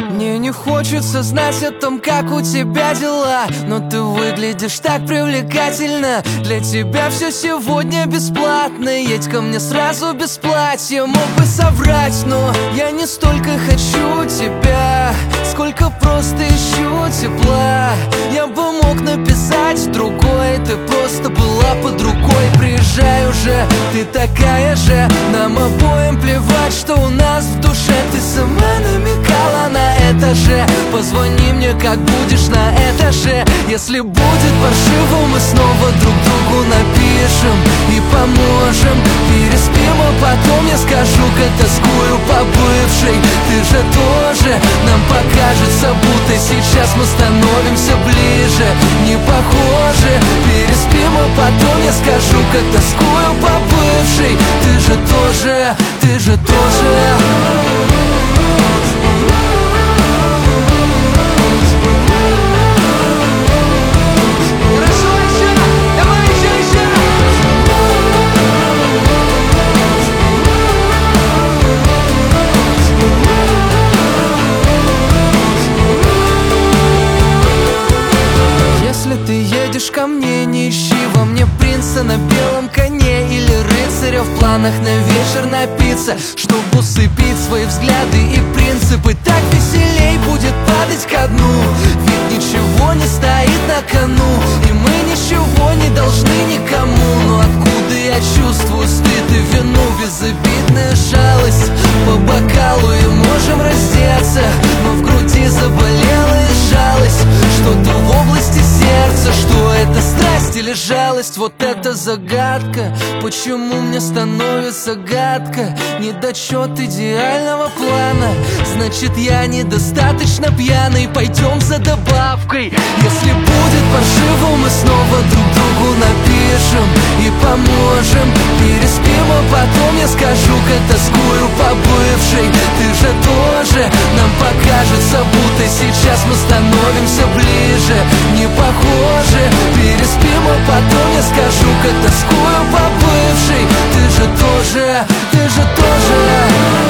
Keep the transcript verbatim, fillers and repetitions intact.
Мне не хочется знать о том, как у тебя дела, но ты выглядишь так привлекательно. Для тебя все сегодня бесплатно. Едь ко мне сразу без платья. Мог бы соврать, но я не столько хочу тебя, сколько просто ищу тепла. Я бы мог написать другой, ты просто была под рукой. Приезжай уже, ты такая же. Нам обоим плевать, что у нас в душе. Ты сама намекала на это же. Позвони мне, как будешь на этаже. Если будет паршиво, мы снова друг другу напишем и поможем. Переспим, а потом я скажу, как тоскую по бывшей. Ты же тоже, нам покажется, будто сейчас мы становимся ближе. Не похожи. Переспим, а потом я скажу, как тоскую по бывшей. Ты же тоже, ты же тоже. Ко мне, не ищи во мне принца на белом коне или рыцаря в планах на вечер напиться, чтобы усыпить свои взгляды и принципы. Так веселей будет падать ко дну, ведь ничего не стоит на кону, и мы ничего не должны никому. Но откуда я чувствую стыд и вину, безобидная жалость по бокалу, и можем раздеться, но в груди заболела и жалость. Что-то в области сердца, что это страсть или жалость, вот это загадка. Почему мне становится гадко? Недочет идеального плана, значит я недостаточно пьяный. Пойдем за добавкой. Если будет паршиво, мы снова друг другу напишем и поможем. Переспим, а потом я скажу, как тоскую по бывшей. Ты же тоже, нам покажется, будто сейчас мы становимся ближе. Не похожи. Переспим, а потом я скажу, как тоскую по бывшей. Ты же тоже, ты же тоже.